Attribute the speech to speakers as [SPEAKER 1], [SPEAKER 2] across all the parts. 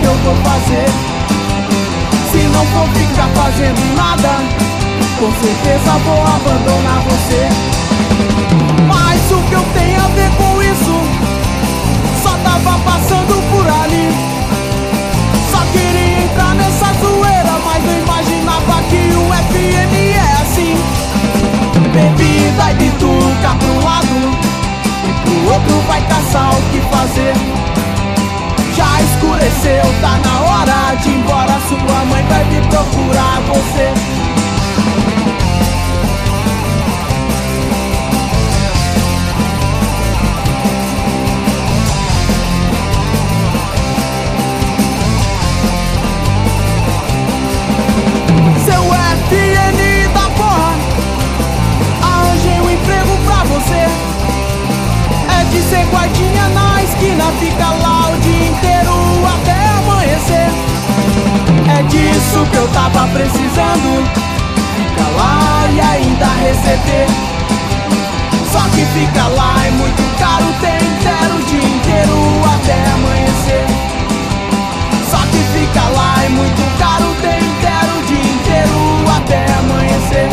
[SPEAKER 1] eu vou fazer? Se não for ficar fazendo nada, com certeza vou abandonar você. Mas o que eu tenho a ver com isso? Só tava passando por ali, só queria entrar nessa zoeira, mas não imaginava que o FM é assim. Bebida e bituca pra um lado e pro outro vai caçar o que fazer. Já escureceu, tá na hora de ir embora. Sua mãe vai vir procurar você. Seu FN da porra, arranjei um emprego pra você. É de ser guardinha na esquina, fica lá o dia inteiro até amanhecer. É disso que eu tava precisando, fica lá e ainda receber. Só que fica lá é muito caro, tem inteiro o dia inteiro até amanhecer. Só que fica lá é muito caro, tem inteiro o dia inteiro até amanhecer.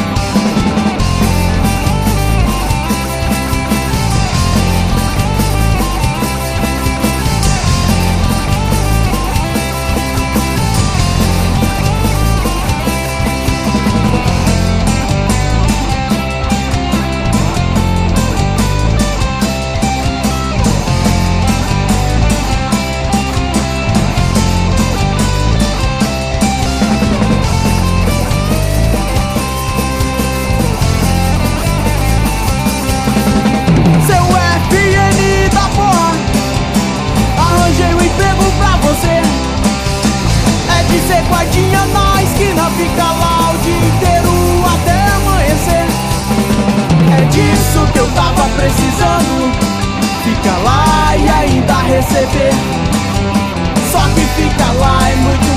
[SPEAKER 1] Guardinha na esquina, fica lá o dia inteiro até amanhecer. É disso que eu tava precisando, fica lá e ainda receber. Só que fica lá é muito